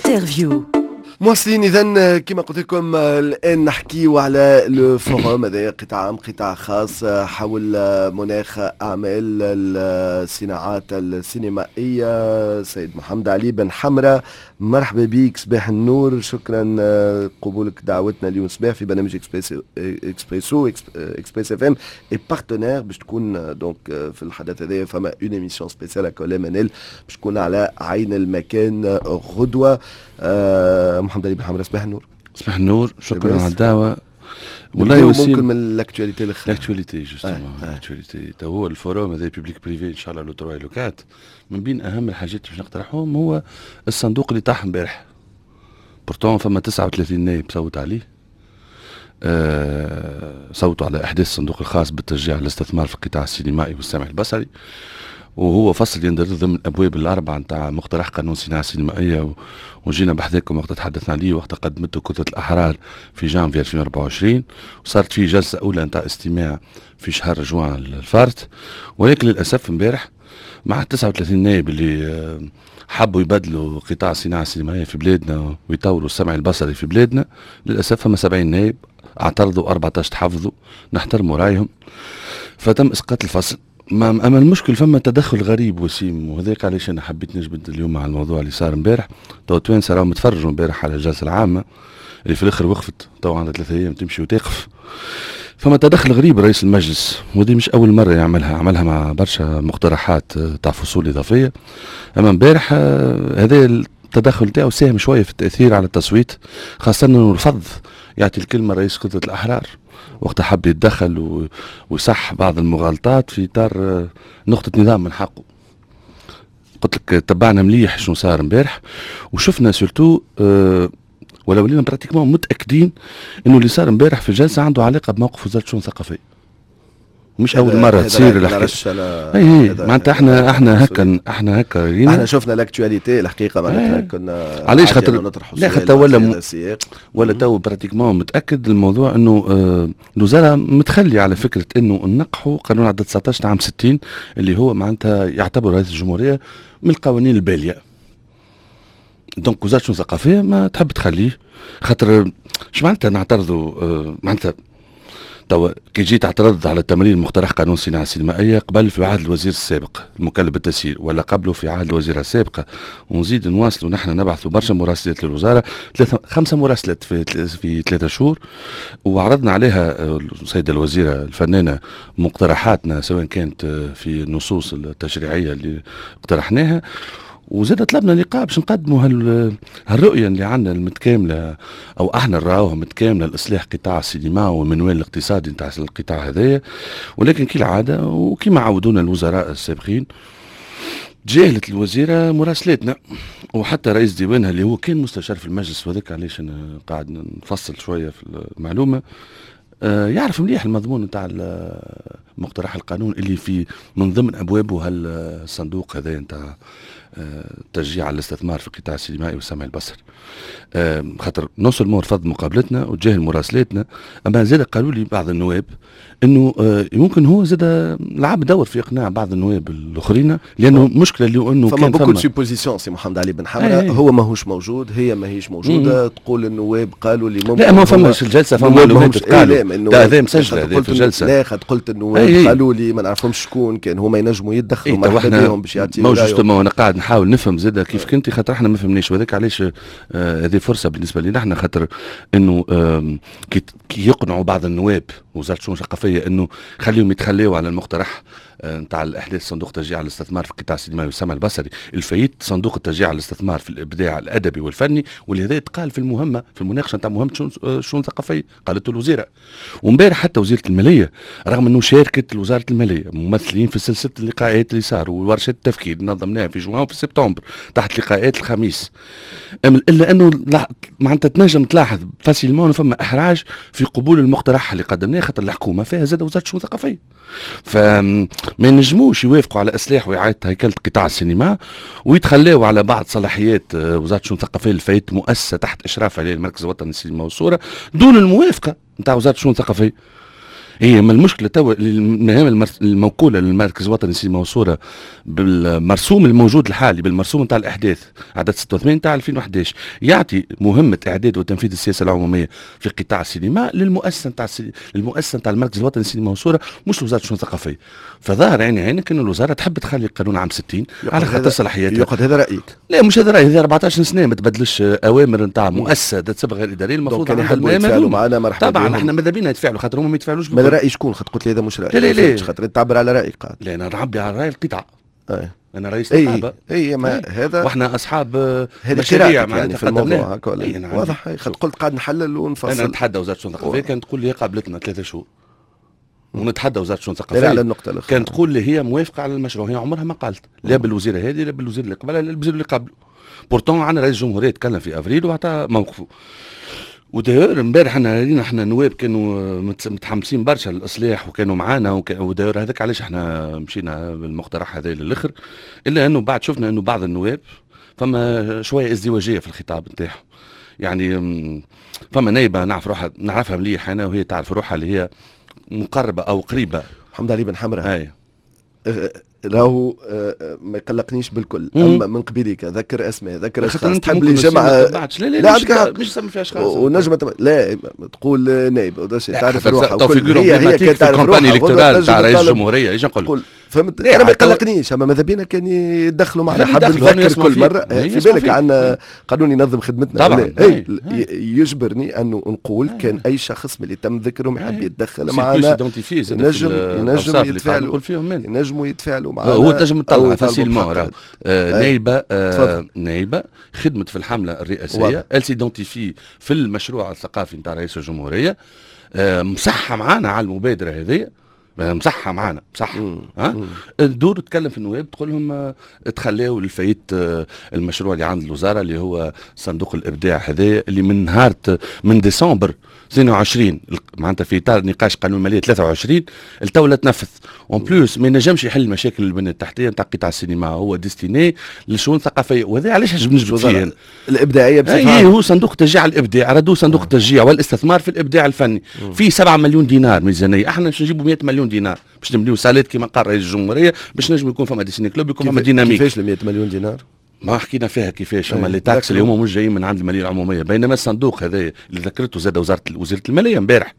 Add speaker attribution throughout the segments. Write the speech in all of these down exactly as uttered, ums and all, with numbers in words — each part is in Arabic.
Speaker 1: انترفيو.
Speaker 2: مواصلين اذا كما قلت لكم الان نحكيو على لو فوروم هذا قطاع عام قطاع خاص حول مناخ اعمال الصناعات السينمائيه. سيد محمد علي بن حمرة، مرحبا بك، صباح النور، شكرا قبولك دعوتنا اليوم صباح في برنامج اكسبريسو اكسبريسو اكسبريس اف ام اي بارتنير باش تكون دونك في الحدث هذا فما اون ايميسيون سبيسيال كولا منال باش تكون على عين المكان غدوه. أه محمد علي بن حمرة، صباح النور.
Speaker 3: صباح النور، شكرا على الدعوه.
Speaker 2: والله ممكن من لاكتواليتي الاخرى
Speaker 3: لاكتواليتي جوستومون لاكتواليتي تو هو الفوروم هذا بيبليك بريفي ان شاء الله لو تروا لو كات. من بين اهم الحاجات اللي باش نقترحهم هو الصندوق اللي طاح امبارح. بورتون فما تسعة وثلاثين نائب صوت عليه، أه صوتوا على احداث الصندوق الخاص بالتشجيع الاستثمار في القطاع السينمائي والسمع البصري، وهو فصل يندرج ضمن الابواب الاربعه نتاع مقترح قانون الصناعه السينمائيه، وجينا بحذاكم وقت تحدثنا عليه وقت قدمته كتله الاحرار في جانفي ألفين وأربعة وعشرين، وصارت فيه جلسه اولى نتاع استماع في شهر جوان الفارت. ولكن للاسف امبارح مع تسعة وثلاثين نائب اللي حبوا يبدلوا قطاع الصناعه السينمائيه في بلادنا ويطوروا السمع البصري في بلادنا، للاسف فما سبعين نائب اعترضوا، أربعة عشر تحفظوا، نحترموا رايهم، فتم اسقاط الفصل. ما اما المشكل فما تدخل غريب وسيم، وهذاك علاش انا حبيت نجبد اليوم على الموضوع اللي صار امبارح. تو توانسه راهم متفرجوا امبارح على الجلسه العامه اللي في الاخر وقفت، تو عندها ثلاثة ايام تمشي وتقف. فما تدخل غريب رئيس المجلس، ودي مش اول مره يعملها، عملها مع برشا مقترحات تاع فصول اضافيه. اما امبارح هذا التدخل تاعو ساهم شويه في التاثير على التصويت، خاصه انه رفض يعطي الكلمه رئيس كتله الاحرار وقت حب يتدخل ويصح بعض المغالطات في اطار نقطه نظام من حقه. قلت لك تبعنا مليح شنو صار امبارح، وشفنا سورتو أه ولا ولينا براتيكمون متاكدين انه اللي صار امبارح في الجلسه عنده علاقه بموقف وزاره الشؤون الثقافيه، مش اول مره تصير الحكايه. اي اي معناتها احنا احنا هكا احنا هكا
Speaker 2: احنا شفنا لاكتواليتي الحقيقه معناتها كنا
Speaker 3: علاش خاطر لا خاطر ولا م... ولا تو براتيكمون متاكد الموضوع انه آه الوزاره متخلي على فكره انه نقحوا قانون عدد تسعطاش عام ستين اللي هو معناتها يعتبر رئيس الجمهوريه من القوانين الباليه. دونك وزاره الشؤون الثقافيه ما تحب تخليه، خاطر اش معناتها نعترضوا آه معناتها توا كي جيت اعترض على تمرير مقترح قانون الصناعه السينمائيه قبل في عهد الوزير السابق المكلف بالتسيير، ولا قبله في عهد الوزيره السابقه، ونزيد نواصلوا نحن نبعثوا برشا مراسلات للوزاره، ثلاثه خمسه مراسلات في في ثلاثه شهور، وعرضنا عليها السيده الوزيره الفنانه مقترحاتنا سواء كانت في النصوص التشريعيه اللي اقترحناها، وزاد طلبنا لقاء باش نقدموا هالرؤيه اللي عندنا المتكامله او احنا نراوها متكامله لاصلاح قطاع السينما والمنوال الاقتصادي نتاع القطاع هذايا. ولكن كالعاده وكما عودونا الوزراء السابقين تجاهلت الوزيره مراسلاتنا، وحتى رئيس ديوانها اللي هو كان مستشار في المجلس، وذاك علاش انا قاعد نفصل شويه في المعلومه، آه يعرف مليح المضمون نتاع مقترح القانون اللي في من ضمن ابوابه هالصندوق هذا نتاع تشجيع على الاستثمار في القطاع السينمائي والسمع البصري. آه خاطر نون سولمون رفض مقابلتنا وتجاهل مراسلاتنا، اما زاد قالوا لي بعض النواب انه آه ممكن هو زاد لعب دور في اقناع بعض النواب الاخرين، لانه مشكله اللي انه
Speaker 2: فما بوكو دو سيبوزيسيون سي محمد علي بن حمرة، هو ماهوش موجود، هي ماهيش موجوده، مم. تقول النواب قالوا لي ممكن
Speaker 3: لا ما فماش الجلسه فما معلومات قالوا هذا مسجله هذا في الجلسه،
Speaker 2: لا خد قلت النواب قالوا لي ما نعرفهمش شكون كان، هما ينجموا يتدخلوا مع بهم باش يعطيوا
Speaker 3: رايهم. ما انا قاعد نحاول نفهم زاد كيف كنتي، خاطر احنا ما فهمناش، وهذاك علاش آه هذه فرصه بالنسبه لنا احنا، خاطر انه آه كي, كي يقنعوا بعض النواب وزاره الشؤون الثقافيه انه خليهم يتخلوا على المقترح نتاع الاحداث صندوق تشجيع على الاستثمار في القطاع السينمائي والسمع البصري الفايت صندوق التشجيع على الاستثمار في الابداع الادبي والفني، واللي هذا يتقال في المهمه في المناقشه نتاع مهمه الشؤون الثقافيه قالته الوزيره. وامبارح حتى وزيره الماليه رغم انه شاركت وزاره الماليه ممثلين في سلسله اللقاءات اللي صاروا وورشه التفكير نظمناها في جوان وفي سبتمبر تحت لقاءات الخميس، الا انه معناتها تنجم تلاحظ فاسيلمون فما احراج في قبول المقترح اللي قدمناه، خاطر الحكومه فيها زاد وزاره الشؤون الثقافيه، فما ينجموش يوافقوا على اصلاح واعاده هيكله قطاع السينما ويتخلاوا على بعض صلاحيات وزاره الشؤون الثقافيه اللي فايت مؤسسه تحت اشراف عليه المركز الوطني للسينما والصوره دون الموافقه نتاع وزاره الشؤون الثقافيه. هي ما المشكله تو المهام الموكوله للمركز الوطني للسينما والصوره بالمرسوم الموجود الحالي، بالمرسوم نتاع الاحداث عدد ستة وثمانين نتاع ألفين وأحد عشر، يعطي مهمه اعداد وتنفيذ السياسه العموميه في قطاع السينما للمؤسسه نتاع السي... للمؤسسه نتاع المركز الوطني للسينما والصوره، مش وزاره الشؤون الثقافيه. فظاهر عيني عينك انه الوزاره تحب تخلي قانون عام ستين على خاطر صلاحياتها.
Speaker 2: يقعد هذا رايك؟
Speaker 3: لا مش هذا رايي، هذا أربعطاش سنه ما تبدلش اوامر نتاع مؤسسه تسبق غير اداريه المفروض
Speaker 2: كان يحبوا يتفاعلوا معنا مرحبا.
Speaker 3: طبعا احنا ماذا بينا يتفاعلوا خاطر هم ما يتفاعلوش.
Speaker 2: ما رايي شكون؟ خاطر قلت لي هذا مش رايي.
Speaker 3: لا لا لا
Speaker 2: خاطر تعبر على رايك قاعد.
Speaker 3: لا انا نعبي على راي القطاع.
Speaker 2: أي.
Speaker 3: انا رئيس نقابه.
Speaker 2: اي اي ما هذا
Speaker 3: واحنا اصحاب
Speaker 2: مشاريع يعني في الموضوع هكا ولا واضح. قلت قاعد نحلل ونفصل.
Speaker 3: انا نتحدى وزاره الشؤون الثقافيه كانت تقول لي قابلتنا ثلاثة شهور ونتحدى وزاره الشؤون الثقافيه
Speaker 2: على النقطه الاخرى
Speaker 3: كانت تقول لي هي موافقه على المشروع. هي عمرها ما قالت لا بالوزيره هذه لا بالوزير اللي قبلها لا بالوزير اللي قبله. بورتون عندنا رئيس الجمهوريه تكلم في افريل وعطى موقفه. وداير امبارح احنا رينا احنا نواب كانوا متحمسين برشا للاصلاح وكانوا معانا، وداير هذاك علاش احنا مشينا بالمقترح هذا للاخر، الا انه بعد شفنا انه بعض النواب فما شويه ازدواجيه في الخطاب نتاعهم. يعني فما نايبه نعرف روحها نعرفها مليح انا وهي تعرف روحها اللي هي مقربه او قريبه
Speaker 2: محمد علي بن حمراء.
Speaker 3: هاي
Speaker 2: راهو ما يقلقنيش بالكل. اما من قبيلك ذكر اسماء ذكر اشخاص تحب لي جمعه.
Speaker 3: لا لا لا لا مش سمي فيها اشخاص
Speaker 2: ونجم لا تقول نائب تعرف روحها
Speaker 3: هي هي كانت تعرف روحها الكترال تاع رئيس الجمهوريه ايش نقول
Speaker 2: فهمت. انا ما يقلقنيش اما ماذا بينا كان يدخلوا معنا. حاب نذكر كل مره في بالك عندنا قانون ينظم خدمتنا
Speaker 3: طبعا
Speaker 2: يجبرني انه نقول كان اي شخص من اللي تم ذكرهم يحب يتدخل معنا ينجم ينجم يتفاعلوا ينجموا يتفاعلوا معنا.
Speaker 3: هو تنجم تطلع فاسيلمون نايبه نايبه خدمت في الحمله الرئاسيه ال سيدونتيفي في المشروع الثقافي نتاع رئيس الجمهوريه، مصحه معنا على المبادره هذه مصحة معنا مصحة. ها الدور تتكلم في النواب تقول لهم تخليوا للفايت المشروع اللي عند الوزاره اللي هو صندوق الابداع هذا اللي من نهار من ديسمبر اثنين وعشرين معناتها في اطار نقاش قانون الماليه ثلاثة وعشرين التولى تنفذ اون بلوس ما ينجمش يحل المشاكل البنيه التحتيه نتاع قطاع السينما، هو ديستيني للشؤون الثقافيه. وهذا علاش حاجه نجبد فيه
Speaker 2: الابداعيه
Speaker 3: بصفه هو صندوق تشجيع الابداع. ردوا صندوق التشجيع والاستثمار في الابداع الفني في سبعة مليون دينار ميزانيه. احنا باش نجيبوا مئة مليون دينار باش نبنيو سالات كما قال رئيس الجمهوريه باش نجم يكون فما ديسيني كلوب يكون فما ديناميك.
Speaker 2: كيفاش ال مئة مليون دينار؟
Speaker 3: ما حكينا فيها كيفاش. اما اللي تاكس اللي هما مش جايين من عند الماليه العموميه، بينما الصندوق هذا اللي ذكرته زاد وزاره وزيره الماليه امبارح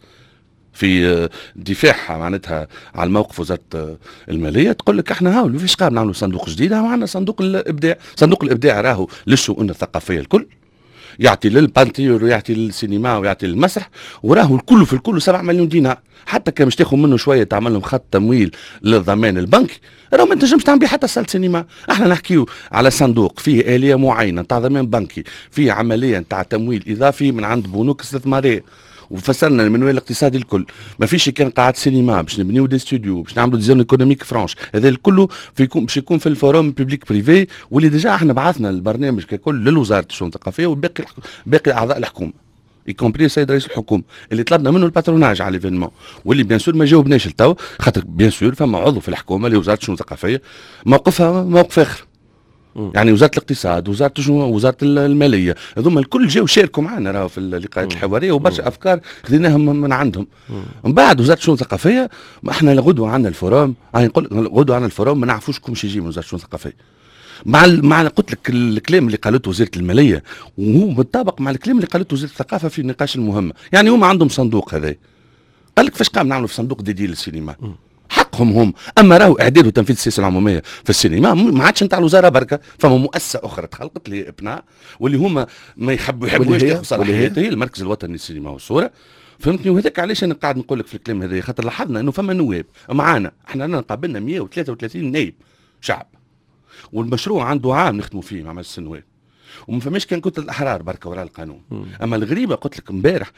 Speaker 3: في دفاعها معناتها على الموقف وزاره الماليه تقول لك احنا هاو فيش قام نعملوا صندوق جديد، معنا صندوق الابداع. صندوق الابداع راهو للشؤون الثقافيه الكل، يعطي للبانتيور ويعطي للسينما ويعطي للمسرح، وراهو الكل في الكل سبعة مليون دينار. حتى كان مش تاخذ منه شويه تعمل لهم خط تمويل للضمان البنكي راهو ما تنجمش تعمل به حتى سال سينما. احنا نحكيو على صندوق فيه اليه معينه نتاع ضمان بنكي، فيه عمليه نتاع تمويل اضافي من عند بنوك استثماريه، وفسرنا المنوال الاقتصادي الكل. ما فيش كان قاعات سينما باش نبنيو دي ستوديو باش نعملوا دي زون ايكونوميك فرانش، هذا الكل في يكون باش يكون في الفوروم بوبليك بريفي، واللي ديجا احنا بعثنا البرنامج ككل للوزاره الشؤون الثقافيه وباقي باقي اعضاء الحكومه يكومبري السيد رئيس الحكومه اللي طلبنا منه الباتروناج على ليفينمون، واللي بيان سور ما جاوبناش لتو خاطر بيان سور فما عضو في الحكومه اللي وزاره الشؤون الثقافيه موقفها موقف اخر. يعني وزاره الاقتصاد وزاره وزاره الماليه هذوما الكل جاوا شاركوا معنا راهو في اللقاءات الحواريه وبرشا افكار خذيناهم من عندهم. من بعد وزاره الشؤون الثقافيه احنا غدوه عندنا الفوروم، نقول غدوه عندنا الفوروم ما نعرفوش كلش يجي من وزاره الشؤون الثقافيه. مع مع قلت لك الكلام اللي قالته وزيره الماليه وهو متطابق مع الكلام اللي قالته وزيره الثقافه في النقاش المهم. يعني هما عندهم صندوق هذا قال لك فاش قام نعملوا في صندوق ديدي للسينما حقهم هم، اما راهو اعداد وتنفيذ السياسه العموميه في السينما ما عادش نتاع الوزاره بركه، فما مؤسسه اخرى تخلقت لي ابناء واللي هما ما يحبوا يحبوش ياخذوا صلاحيات، هي المركز الوطني للسينما والصوره. فهمتني؟ وهذاك علاش انا قاعد نقول لك في الكلام هذا خاطر لاحظنا انه فما نواب معانا، احنا رانا قابلنا مئة وثلاثة وثلاثين نائب شعب، والمشروع عنده عام نخدموا فيه مع مجلس النواب، وما فماش كان كتله الاحرار بركه وراء القانون. م. اما الغريبه قلت لك امبارح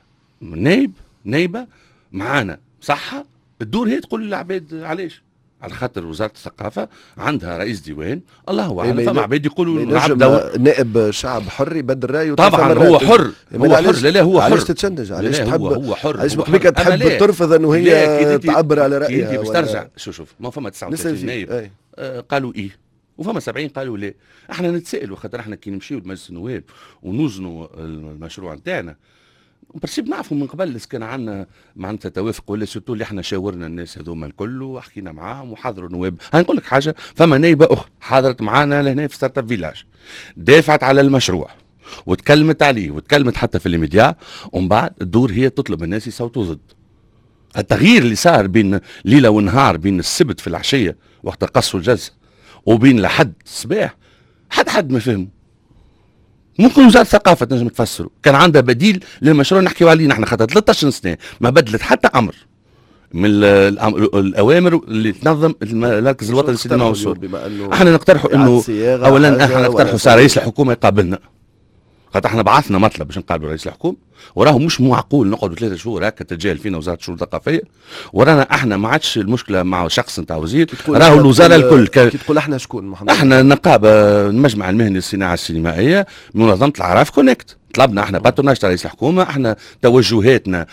Speaker 3: نائب نائبه معانا صحه الدور هي تقول للعباد علاش؟ على خاطر وزاره الثقافه عندها رئيس ديوان الله اعلم، فما عباد يقولوا
Speaker 2: نعم نائب شعب حر يبدل رايه
Speaker 3: طبعا هو حر هو حر لا لا هو حر
Speaker 2: علاش تتشنج؟ علاش تحب
Speaker 3: هو, هو حر
Speaker 2: علاش بقبيك تحب ترفض انه هي تعبر على رايها؟
Speaker 3: انت باش ترجع شوف شوف ما فما تسعة وثلاثين نائب آه قالوا ايه وفما سبعين قالوا لا. احنا نتسائلوا خاطر احنا كي نمشيو لمجلس النواب ونوزنوا المشروع نتاعنا برسيب نعرفوا من قبل كان عندنا معناتها توافق ولا سورتو اللي احنا شاورنا الناس هذوما الكل وحكينا معاهم وحضروا نواب. هنقول لك حاجه، فما نايبه اخرى حضرت معانا لهنا في ستارت اب فيلاج، دافعت على المشروع وتكلمت عليه وتكلمت حتى في الميديا، ومن بعد الدور هي تطلب الناس يصوتوا ضد. التغيير اللي صار بين ليله ونهار، بين السبت في العشيه وقت قصوا الجلسه وبين لحد الصباح، حد حد ما فهموا. ممكن وزاره الثقافه تنجم تفسروا، كان عندها بديل للمشروع نحكيو عليه نحن، خاطر ثلاثة عشر سنه ما بدلت حتى امر من الاوامر اللي تنظم المركز الوطني للسينما والصور. احنا نقترحوا انه اولا احنا نقترحوا ساعه رئيس الحكومه يقابلنا، خاطر احنا بعثنا مطلب باش نقابلوا رئيس الحكومه، وراه مش معقول نقعدوا ثلاثة شهور هكا تتجاهل فينا وزاره الشؤون الثقافيه، ورانا احنا ما عادش المشكله مع شخص نتاع وزير، راهو الوزاره الكل.
Speaker 2: كي تقول احنا شكون محمد؟
Speaker 3: احنا النقابه المجمع المهني للصناعه السينمائيه، منظمه العراف كونكت، طلبنا احنا باتروناج تاع رئيس الحكومه، احنا توجهاتنا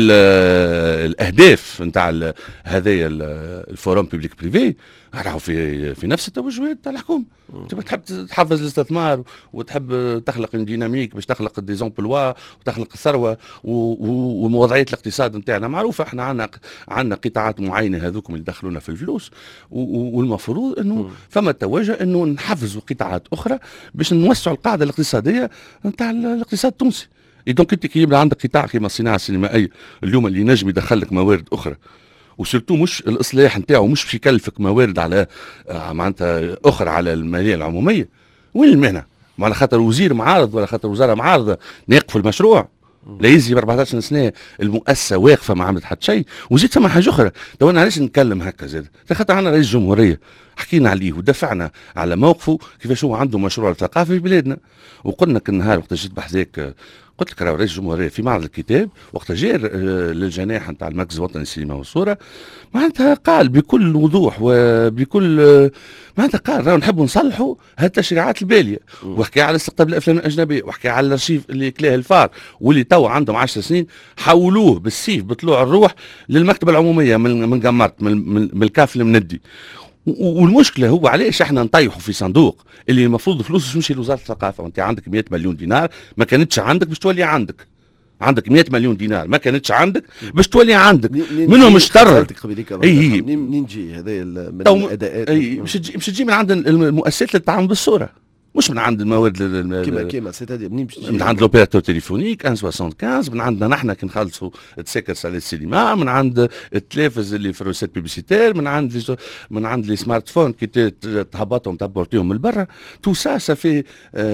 Speaker 3: والاهداف نتاع هذايا الفورم بيبليك بريفي راهو في في نفس التوجهات تاع الحكومه. تبغى تحب تحفز الاستثمار وتحب تخلق ديناميك باش تخلق دي زومبلوا وتخلق الثروه ووضعيه الاقتصاد نتاعنا معروفه. احنا عندنا عندنا قطاعات معينه هذوكم اللي دخلونا في الفلوس، والمفروض انه فما توجه انه نحفزوا قطاعات اخرى باش نوسعوا القاعده الاقتصاديه نتاع الاقتصاد التونسي. دونك انت كي يبدا عندك قطاع كيما الصناعه السينمائيه اليوم اللي ينجم يدخل لك موارد اخرى، وسيرتو مش الاصلاح نتاعو مش باش يكلفك موارد على معناتها اخرى على الماليه العموميه، وين المهنه؟ على خاطر وزير معارض ولا خاطر وزاره معارضه ناقفوا المشروع؟ لا يزي ب أربعطاش سنه المؤسسه واقفه ما عملت حتى شيء. وزيد ثم حاجه اخرى، تو انا علاش نتكلم هكا زاد؟ خاطر عندنا رئيس جمهوريه حكينا عليه ودفعنا على موقفه كيفاش هو عنده مشروع ثقافي في بلادنا، وقلنا كل نهار وقت جيت بحذاك قلت لك راه رئيس الجمهوريه في معرض الكتاب وقت جاء للجناح نتاع المركز الوطني للسينما والصوره معناتها قال بكل وضوح وبكل معناتها قال راهو نحبوا نصلحوا هالتشريعات الباليه، وحكى على استقطاب الافلام الاجنبيه، وحكى على الارشيف اللي كلاه الفار واللي تو عندهم عشر سنين حولوه بالسيف بطلوع الروح للمكتبه العموميه من من قمرت من, من, من الكاف المندي. والمشكله هو علاش احنا نطيحوا في صندوق اللي المفروض فلوس تمشي لوزاره الثقافه، وانت عندك مئة مليون دينار ما كانتش عندك باش تولي عندك، عندك مئة مليون دينار ما كانتش عندك باش تولي عندك، منهم اشتر.
Speaker 2: اي منين تجي هذا من الاداءات؟
Speaker 3: اي باش تجي باش تجي من عند المؤسسات للتعامل بالصوره، مش من عند المواد
Speaker 2: كيما كيما سيتادير منين باش
Speaker 3: من عند لوبيراتور تليفونيك واحد وخمسين من عندنا نحن كي نخلصوا تسكر سال السينما، من عند التلفز اللي في الروسيت بيبليسيتير، من عند من عند لي سمارت فون كي تهبطهم تبورتيهم من برا، تو سا سا في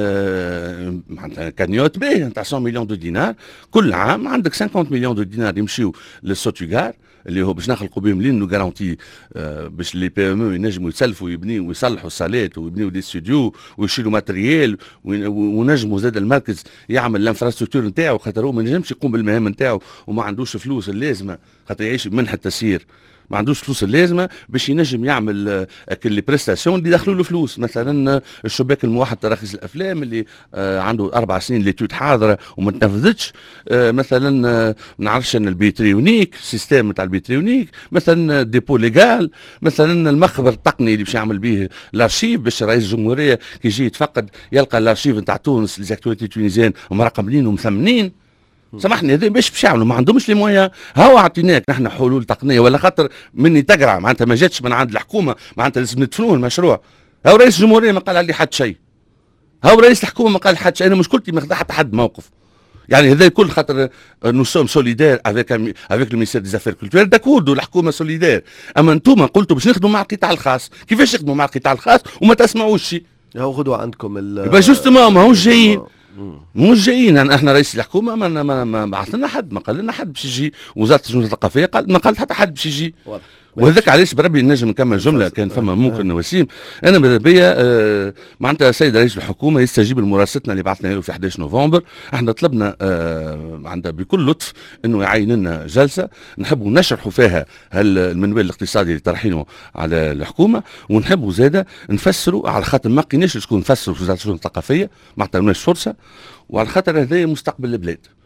Speaker 3: معناتها كانيوت باهي نتاع مئة مليون دو دينار كل عام. عندك خمسين مليون دو دينار يمشيو للسوتيغار اللي هو باش نخلقوا بهم لين نو غارونتي باش لي بي ام او ينجموا يسلفوا ويبنيوا ويصلحوا الصالات ويبنيوا دي ستوديو ويشيلوا ماتريال، ونجموا زاد المركز يعمل الانفراستركتور نتاعو، خاطر هو ما نجمش يقوم بالمهام نتاعو وما عندوش فلوس اللازمه خاطر يعيش بمنحه التسيير، ما عندوش فلوس اللازمه باش ينجم يعمل كل لي بريستاسيون اللي دخلوا له فلوس. مثلا الشباك الموحد تراخيص الافلام اللي آه عنده اربع سنين ليتود حاضره وما تنفذتش، آه مثلا آه ما نعرفش ان البيتريونيك سيستم نتاع البيتريونيك، مثلا ديبو ليغال، مثلا المخبر التقني اللي باش يعمل به الارشيف باش رئيس الجمهوريه كي يجي يتفقد يلقى الارشيف نتاع تونس ليزاكتواليتي تونيزيان مرقمين ومثمنين. سامحني هذا باش باش يعملوا ما عندهمش لي مويا. هاو عطيناك نحن حلول تقنيه ولا خاطر مني تقرع معناتها ما جاتش من عند الحكومه معناتها لازم ندفنوه المشروع. هاو رئيس الجمهوريه ما قال عليه حد شيء، هاو رئيس الحكومه ما قال حد شيء. انا مشكلتي ما خذا حتى حد موقف، يعني هذا الكل خاطر نو سوم سوليدير افيك افيك لو مينيستير دي زافير كولتوريل داكوردو الحكومه سوليدير، اما انتم قلتوا باش نخدموا مع القطاع الخاص. كيفاش نخدموا مع القطاع الخاص وما تسمعوش شيء؟
Speaker 2: هاو غدوه عندكم ال
Speaker 3: يبقى جوستومون ماهوش جايين مش جايين. يعني احنا رئيس الحكومه ما ما, ما بعث لنا حد، ما قال لنا حد باش يجي. وزاره الشؤون الثقافيه قال ما قالت حتى حد باش يجي. وهذاك علاش بربي نجم نكمل جمله كان فما ممكن وسيم. انا ماذا بيا آه معناتها السيد رئيس الحكومه يستجيب لمراسلتنا اللي بعثنا له في أحد عشر نوفمبر. احنا طلبنا آه عندها بكل لطف انه يعين لنا جلسه نحبوا نشرحوا فيها المنوال الاقتصادي اللي طرحينه على الحكومه، ونحبوا زاده نفسروا على خاطر ما لقيناش شكون نفسروا في وزاره الشؤون الثقافيه، ما عطاوناش فرصه، وعلى خاطر هذا مستقبل البلاد.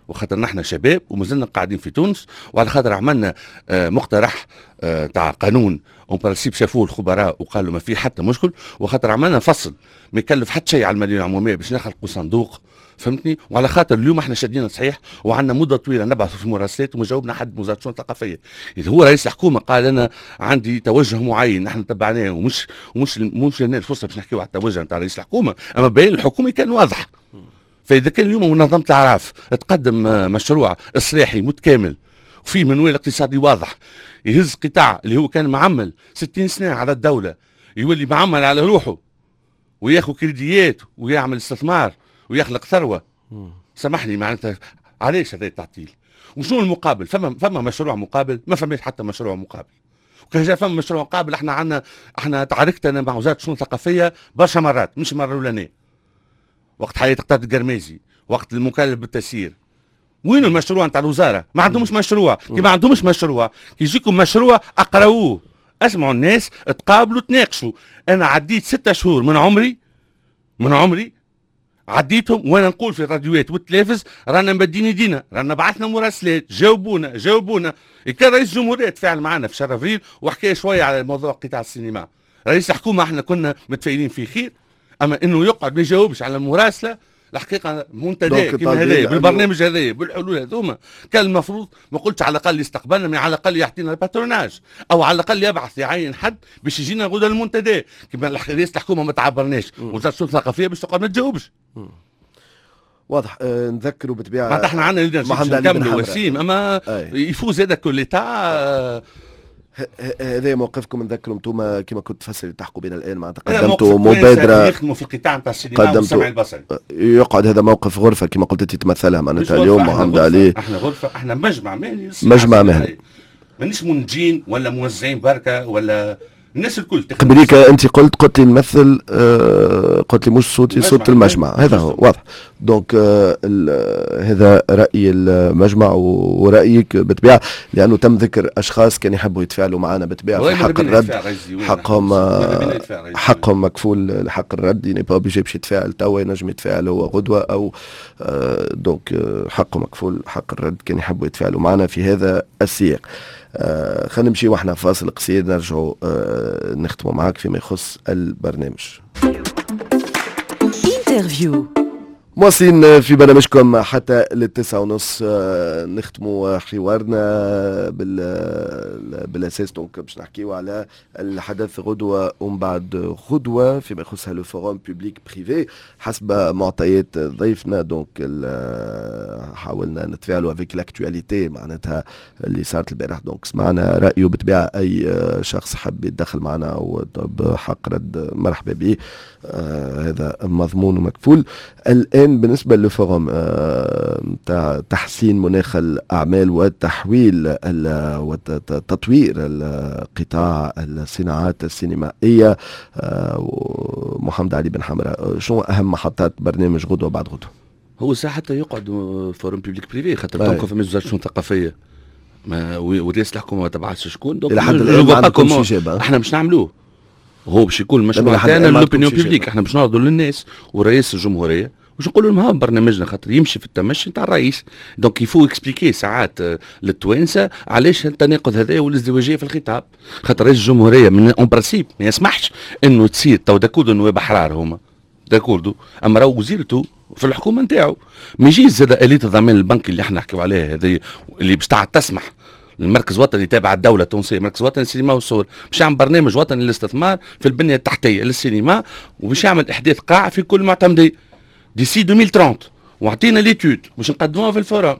Speaker 3: وخاطر نحن شباب ومازلنا قاعدين في تونس، وعلى خاطر عملنا آه مقترح آه تاع قانون اون برانسيب شافوه الخبراء وقالوا ما في حتى مشكل، وخاطر عملنا فصل ما يكلف حتى شيء على المدينه العموميه باش نخلقوا صندوق، فهمتني؟ وعلى خاطر اليوم احنا شادين صحيح وعندنا مده طويله نبعث في مراسلات وما جاوبنا حد وزاره الشؤون الثقافيه. اذا هو رئيس الحكومه قال انا عندي توجه معين نحن تبعناه ومش ومش مش لنا الفرصه باش نحكيو على التوجه نتاع رئيس الحكومه، اما بيان الحكومي كان واضح. فاذا كان اليوم منظمه الاعراف تقدم مشروع اصلاحي متكامل وفي منوال اقتصادي واضح يهز قطاع اللي هو كان معمل ستين سنه على الدوله يولي معمل على روحه وياخذ كريديات ويعمل استثمار ويخلق ثروه، سامحني معناتها علاش هذا التعطيل؟ وشنو المقابل؟ فما فما مشروع مقابل؟ ما فماش حتى مشروع مقابل. وكان جا فما مشروع مقابل احنا عندنا احنا تعاركتنا مع وزاره الشؤون الثقافيه برشا مرات مش مره الاولانيه. وقت حياه قتاده القرمازي، وقت المكلف بالتسيير. وين المشروع نتاع الوزاره؟ ما عندهمش مشروع، كي ما عندهمش مشروع، كي يجيكم مشروع اقراوه، اسمعوا الناس، تقابلوا تناقشوا. انا عديت ستة شهور من عمري من عمري عديتهم وانا نقول في الراديوات والتلفز رانا مبدين يدينا، رانا بعثنا مراسلات، جاوبونا جاوبونا. كان رئيس الجمهوريه تفاعل معنا في شهر افريل وحكى شويه على موضوع قطاع السينما. رئيس الحكومه احنا كنا متفائلين فيه خير، اما انه يقعد ما يجاوبش على المراسله الحقيقه منتدى كيما هذايا بالبرنامج هذايا بالحلول هذوما كان المفروض ما قلتش على الاقل يستقبلنا، من على الاقل يعطينا الباتروناج او على الاقل يبعث يعين حد باش يجينا غدا المنتدى كيما رئيس الحكومه ما تعبرناش، وزاره الشؤون الثقافيه باش تقعد ما تجاوبش.
Speaker 2: واضح. أه نذكروا بالطبيعه
Speaker 3: معناتها احنا عندنا نكملوا وسيم، اما يفوز هذا كل تاع
Speaker 2: هذا موقفكم. نذكروا انتم كما كنت تفسر تحكوا بنا الان معناتها قدمتوا مبادره
Speaker 3: يخدموا في القطاع نتاع السينما والسمع البصري.
Speaker 2: يقعد هذا موقف غرفه كما قلت انت تمثلها معناتها اليوم محمد علي.
Speaker 3: احنا غرفه، احنا مجمع مهني،
Speaker 2: مجمع مهني،
Speaker 3: مانيش منتجين ولا موزعين بركه ولا الناس الكل.
Speaker 2: قبليك انت قلت قلت لي نمثل آه قلت لي مش صوتي صوت المجمع، هذا هو واضح. دونك آه هذا راي المجمع ورايك بالطبيعه، لانه تم ذكر اشخاص كانوا يحبوا يتفاعلوا معنا بالطبيعه في حق الرد، حقهم آه حقهم مكفول حق الرد، يعني با بيجي باش يتفاعل توا ينجم يتفاعل هو غدوه او آه دونك آه حقه مكفول حق الرد، كان يحبوا يتفاعلوا معنا في هذا السياق. آه خلينا نمشي واحنا فاصل قصير نرجعوا آه نختموا معاك فيما يخص البرنامج. انترفيو مواصلين في برنامجكم حتى للتسعة ونص. آه نختموا حوارنا بال بالاساس دونك باش نحكيو على الحدث غدوه ومن بعد غدوه فيما يخص لو فوروم بوبليك بريفي حسب معطيات ضيفنا. دونك حاولنا نتفاعلوا افيك لاكtualité معناتها اللي صارت البارح. دونك سمعنا رايه بالطبيعه، اي شخص حب يتدخل معنا وبحق رد مرحبا به، آه هذا مضمون ومكفول. الآن بالنسبة للفورم نتاع آه تحسين مناخ الأعمال والتحويل وتطوير القطاع الصناعات السينمائية، آه محمد علي بن حمراء، شنو أهم محطات برنامج غدوة بعد غدوة؟
Speaker 3: هو ساعة حتى يقعد فورم بيبليك بريفي خاطر دونك فما وزارة الشؤون الثقافية ورئيس الحكومة ما تبعثش شكون، دونك
Speaker 2: إلى حد الآن ما عندكمش إجابة.
Speaker 3: احنا باش نعملوه، هو باش يكون المشروع تاعنا لوبينيون بيبليك، احنا باش نعرضوا للناس ورئيس الجمهورية واش نقولوا لهم ها برنامجنا خاطر يمشي في التمشي نتاع الرئيس. دونك يفو اكسبليكي ساعات للتوانسه علاش التناقض هذا والازدواجيه في الخطاب، خاطر رئيس الجمهوريه من اون برانسيب ما يسمحش انه تصير تو داكورد النواب احرار هما داكوردو، اما راهو وزيرته في الحكومه نتاعو ما يجيش زاد اليه الضمان البنكي اللي احنا نحكيو عليه هذه اللي باش تسمح المركز الوطني تابع الدوله التونسيه، مركز وطني للسينما والصور، باش يعمل برنامج وطني للاستثمار في البنيه التحتيه للسينما، وباش يعمل احداث قاع في كل معتمدي ديسي ألفين وثلاثين، واعطينا ليتود باش نقدموها في الفورم.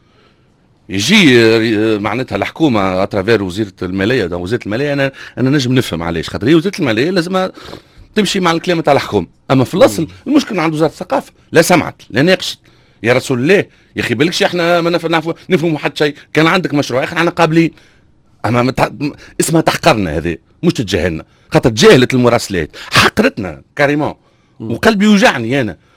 Speaker 3: يجي معناتها الحكومه اترافير وزيره الماليه، ده وزيره الماليه انا انا نجم نفهم علاش، خاطر هي وزيره الماليه لازم تمشي مع الكلام تاع الحكومه، اما في الاصل المشكل عند وزاره الثقافه، لا سمعت لا ناقشت. يا رسول الله يا اخي بالكش احنا ما نعرفوا نفهموا حتى شيء، كان عندك مشروع يا اخي احنا قابلين، اما متح... اسمها تحقرنا هذه مش تتجاهلنا، خاطر تجاهلت المراسلات، حقرتنا كاريمون، وقلبي يوجعني انا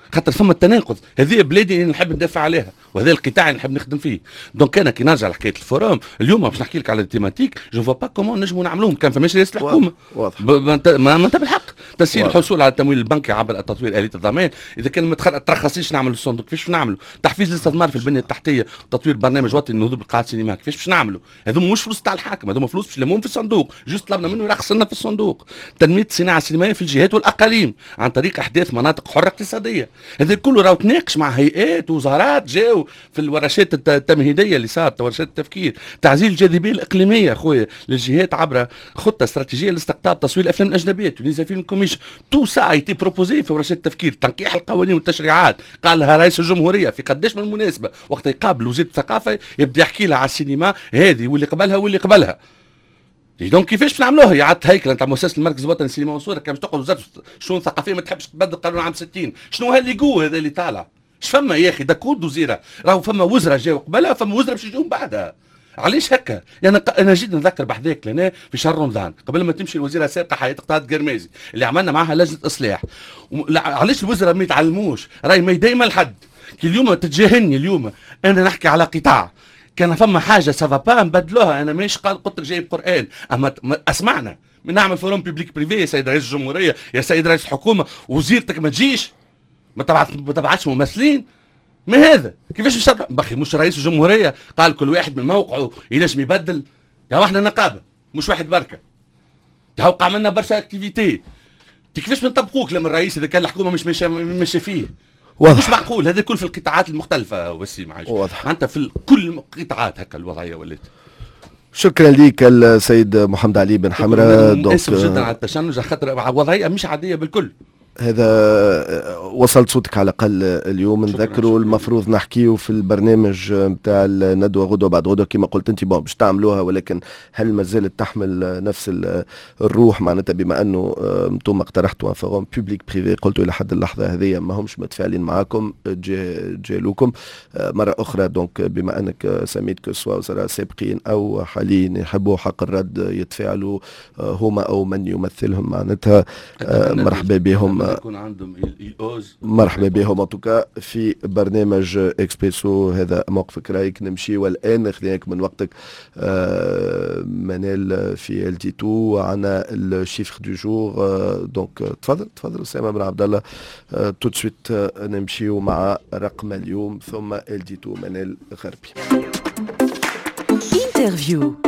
Speaker 3: خاطر فما التناقض. هذه بلادي اللي نحب ندافع عليها وهذا القطاع اللي نحب نخدم فيه. دونك انا كي نرجع لحكايه الفورام اليوم باش نحكي لك على التيماتيك جو فوا با كومون نجموا نعملوهم كان فماش رئيس الحكومه.
Speaker 2: واضح.
Speaker 3: ما انت بالحق تسهيل الحصول على التمويل البنكي عبر تطوير اليه الضمان. اذا كان ما ترخصيش نعمل الصندوق كيفاش نعملوا؟ تحفيز الاستثمار في البنيه التحتيه، تطوير برنامج وطني للنهوض بالقاعات السينما كيفاش باش نعملوا؟ هذوما مش فلوس تاع الحاكم، هذوما فلوس باش يلموهم في الصندوق، جوست طلبنا منه يرخص لنا في الصندوق. تنميه الصناعه السينمائيه في الجهات والاقاليم عن طريق احداث مناطق حره اقتصاديه. هذا كله راهو تناقش مع هيئات وزارات جاوا في الورشات التمهيديه اللي صارت، ورشات التفكير. تعزيز الجاذبيه الاقليميه خويا للجهات عبر خطه استراتيجيه لاستقطاب تصوير الافلام الاجنبيه تونيزيا فيلم كوميشن. تو سا ايتي بروبوزي في ورشات التفكير. تنقيح القوانين والتشريعات قالها رئيس الجمهوريه في قداش من مناسبه وقت يقابل وزير الثقافه يبدا يحكي لها على السينما هذه واللي قبلها واللي قبلها. دونك كيفاش نعملوها؟ يعطي هيكله نتاع مؤسسه المركز الوطني للسينما والصوره كان باش تقعد وزاره الشؤون الثقافيه ما تحبش تبدل قانون عام ستين. شنو هالليغو هذا اللي طالع؟ اش فما يا اخي؟ دا كود وزيره راهو فما وزراء جاوا قبلها فما وزراء باش يجوا بعدها. علاش هكا؟ يعني انا جيت نذكر بحذاك لنا في شهر رمضان قبل ما تمشي الوزيره السابقه حياه قطاط قرمازي اللي عملنا معها لجنه اصلاح. علاش الوزراء ما يتعلموش؟ راهي ما دايما الحد كي اليوم تتجاهلني. اليوم انا نحكي على قطاع كان فما حاجه سافا با نبدلوها. انا ماشي قال قلت لك جايب قران اما اسمعنا نعمل فورم بيبليك بريفي يا سيد رئيس الجمهوريه يا سيد رئيس الحكومه وزيرتك ما تجيش ما تبعث ما تبعثش ممثلين. ما هذا كيفاش مش بخي؟ مش رئيس الجمهوريه قال كل واحد من موقعه ينجم يبدل؟ يا احنا نقابه مش واحد بركه يا وقع منا برشا اكتيفيتي. كيفاش بنطبقوك لما الرئيس اذا كان الحكومه مش ماشيه ماشيه فيه؟ واضح. مش معقول هذا كل في القطاعات المختلفه وسيم عايش. واضح. انت في كل القطاعات هكا الوضعيه ولات.
Speaker 2: شكرا ليك السيد محمد علي بن حمرة.
Speaker 3: اسف جدا على التشنج خاطر وضعيه مش عاديه بالكل.
Speaker 2: هذا وصلت صوتك على الأقل اليوم. نذكروا المفروض نحكيه في البرنامج نتاع الندوة غدوة بعد غدوة كما قلت أنت باش تعملوها، ولكن هل ما زالت تحمل نفس الروح معناتها بما أنه أنتم اقترحتوا فورم بوبليك بريفي قلتوا إلى حد اللحظة هذه ما همش متفاعلين معاكم جالوكم مرة أخرى. دونك بما أنك سميت كسوا وزراء سابقين أو حاليين يحبوا حق الرد يتفاعلوا هما أو من يمثلهم معناتها مرحبا بهم.
Speaker 3: يكون عندهم
Speaker 2: مرحبا بهم انتوكا في برنامج اكسبريسو. هذا موقفك رايك. نمشي والان خليناك من وقتك آه منال في ال تي تو عنا الشيفر دو جور. آه دونك تفضل تفضل اسامه بن عبد الله. آه تو سويت آه نمشيو مع رقم اليوم ثم ال تي تو منال غربي. انترفيو